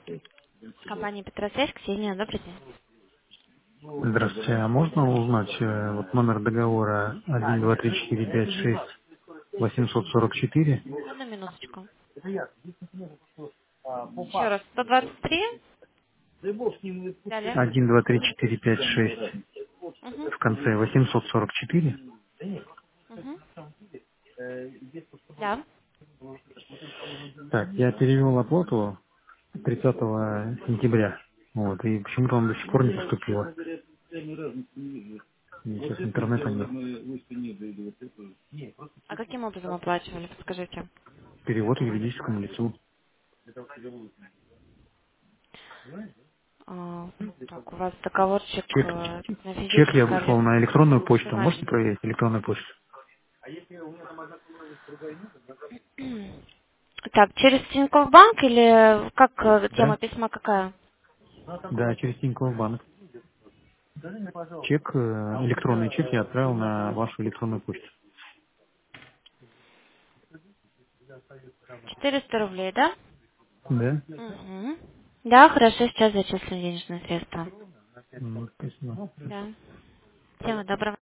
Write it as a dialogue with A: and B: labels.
A: Компания Петросвязь, Ксения, добрый день.
B: Здравствуйте. А можно узнать вот номер договора 1, 2, 3, 4, 5, 6, 844?
A: Одну минуточку. Еще раз, 123. Далее.
B: 1, 2, 3, 4, 5, 6
A: Угу.
B: в конце 844.
A: Угу. Да.
B: Так, я перевел оплату 30 сентября. Вот, и почему-то он до сих пор не поступило. И сейчас интернета нет.
A: А каким образом оплачивали, подскажите?
B: Перевод юридическому лицу.
A: Так, у вас договорчик
B: Чек,
A: на
B: чек я
A: физическое
B: выслал на электронную почту.
A: лицо.
B: Можете проверить электронную почту?
A: Так, через Тинькофф банк или как
B: Да?
A: тема письма какая?
B: Да, через Тинькофф банк. Чек, электронный чек я отправил на вашу электронную почту.
A: 400 рублей, да?
B: Да?
A: Угу. Да, хорошо, сейчас зачислю денежные средства.
B: Спасибо.
A: Да. Всего доброго.